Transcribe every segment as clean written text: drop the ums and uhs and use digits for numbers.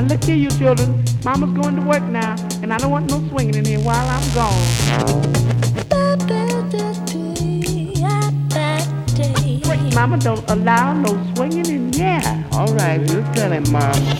look here, you children. Mama's going to work now, and I don't want no swinging in here while I'm gone. Mama don't allow no swinging in here. All right, we'll tell him, Mama.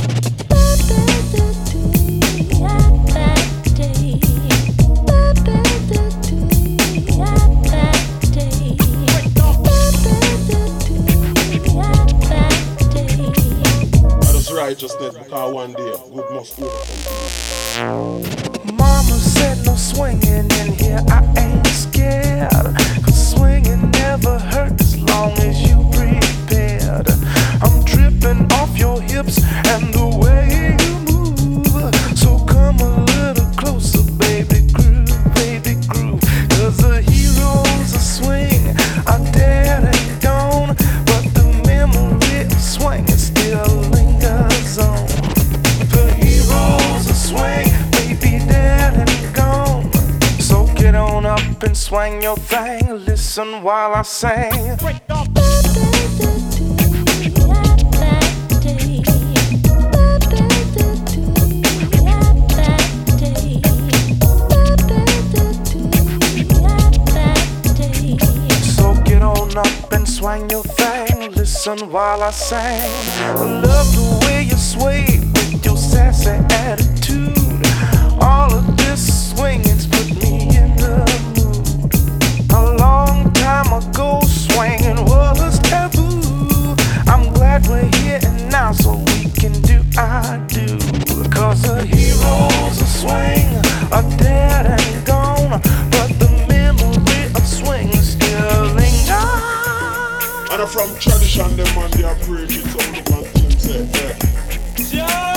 Righteousness, because one day good must overcome. Mama said no swinging in here, I ain't scared. Cause swinging never hurt as long as you prepared. I'm tripping off your hips and the way you move. So come a little closer, baby groove. Cause the heroes of swing are dead and gone, but the memory of swinging still lingers on. The heroes of swing may be dead and gone, so get on up and swing your thing. Listen while I sing. So get on up and swing your thing. Listen while I sing. I love the way you sway with your sassy attitude. All of this swinging's put me in the mood. A long time ago, swinging was taboo. I'm glad we're here and now, so we can do our do. Cause the heroes of swing are dead and gone, but the memory of swing still lingers. And from tradition, them man, they approach it, so the man things say, yeah.